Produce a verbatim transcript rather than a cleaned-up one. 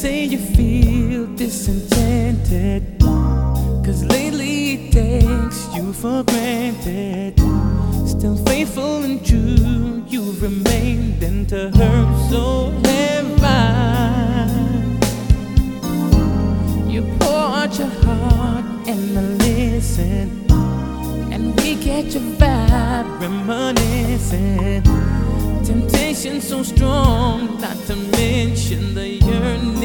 say you feel disenchanted, 'cause lately it takes you for granted. Still faithful and true, you remained, and to her so have I. You pour out your heart and I listen, and we get your vibe reminiscing. Temptation so strong, not to mention the yearning.